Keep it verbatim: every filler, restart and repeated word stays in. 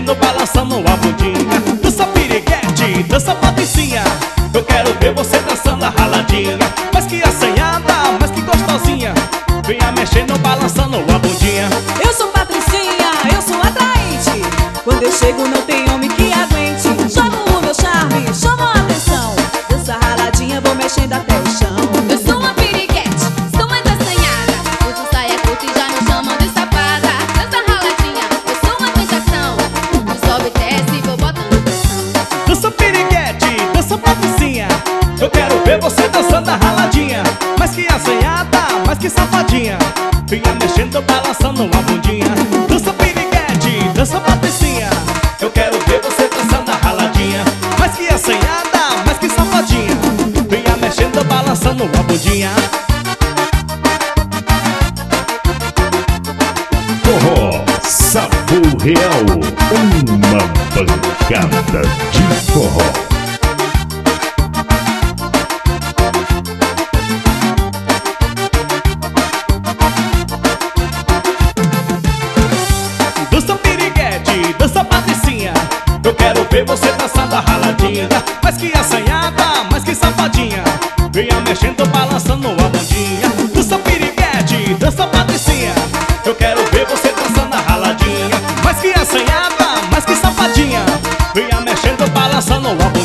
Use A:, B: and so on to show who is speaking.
A: mexendo, balançando a bundinha. Dança piriguete, dança patricinha. Eu quero ver você dançando a raladinha. Mas que assanhada, mas que gostosinha. Venha mexendo, balançando a bundinha.
B: Eu sou Patricinha, eu sou atraente. Quando eu chego não tem homem que aguente. Jogo o meu charme, chamo a atenção. Dança raladinha, vou mexendo até o chão.
C: Eu sou uma piriguete, sou mais assanhada. Uso saia curta e já me chamam de safada. Dança raladinha, eu sou uma tentação. Tu sobe e desce e vou botando pressão.
A: Dança piriguete, dança patricinha. Eu quero ver você dançando a raladinha. Mas que assanhada, mas que safadinha. Venha mexendo, balançando a bundinha. Dança piriguete, dança patricinha. Eu quero ver você dançando a raladinha. Mas que assanhada, mas que safadinha. Venha mexendo, balançando a bundinha.
D: Forró, sabor real, uma bancada de forró.
A: Dança piriguete, dança patricinha. Eu quero ver você dançando a raladinha. Mas que assanhada, mas que safadinha. Venha mexendo, balançando a bundinha. Dança piriguete, dança patricinha. Eu quero ver você dançando a raladinha. Mas que assanhada, mas que safadinha. Venha mexendo, balançando a bundinha.